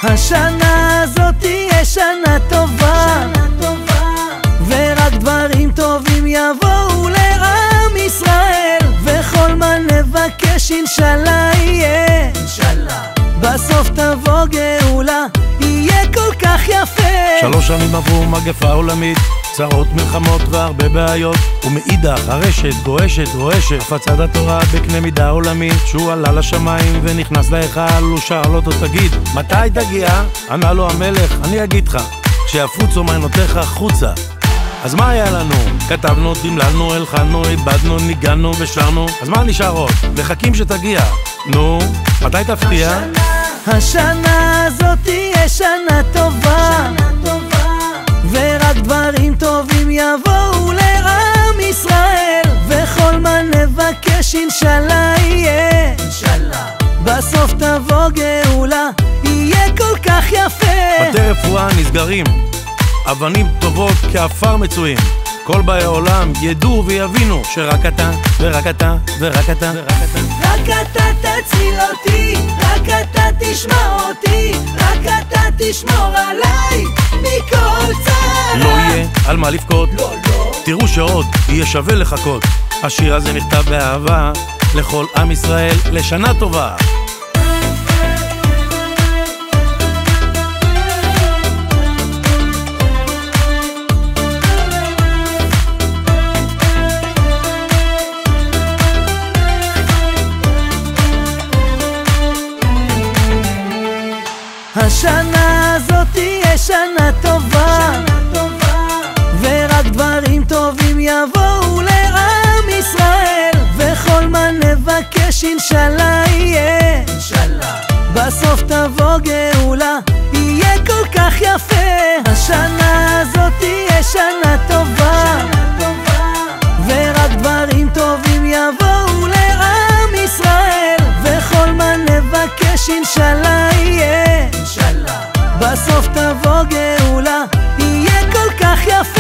השנה הזאת תהיה שנה טובה, ורק דברים טובים יבואו לעם ישראל, וכל מה נבקש אינשאללה יהיה, בסוף תבוא גאולה, יהיה כל כך יפה. 3 שנים עברו מגפה עולמית, צרות, מלחמות והרבה בעיות, ומאידך הרשת גועשת רועשת, הפצת התורה בקנה מידה עולמית. שהוא עלה לשמיים ונכנס להיכל, הוא שאל אותו תגיד מתי תגיע? ענה לו המלך אני אגיד לך כשיפוצו מעיינותיך חוצה. אז מה היה לנו? כתבנו, תמללנו, הלחנו, איבדנו, ניגענו ושרנו, אז מה נשאר עוד? מחכים שתגיע. נו, מתי תפתיע? השנה הזאת תהיה שנה טובה, ורק דברים טובים יבואו לעם ישראל, וכל מה נבקש אינשאללה יהיה, בסוף תבוא גאולה, יהיה כל כך יפה. בתי רפואה נסגרים, אבנים טובות כעפר מצויים, כל באי העולם ידעו ויבינו שרק אתה ורק אתה ורק אתה רק אתה תציל אותי, רק אתה תשמע אותי, רק אתה תשמור עליי מכל צער. לא יהיה על מה לבכות, תראו שעוד יהיה שווה לחכות. השיר הזה נכתב באהבה לכל עם ישראל לשנה טובה. השנה הזאת תהיה שנה טובה, ורק דברים טובים יבואו לעם ישראל, וכל מה נבקש אינשאללה יהיה, בסוף תבוא גאולה, יהיה כל כך יפה. השנה הזאת תהיה שנה טובה, ורק דברים טובים יבואו לעם ישראל, וכל מה נבקש אינשאללה יהיה, בסוף תבוא גאולה, יהיה כל כך יפה.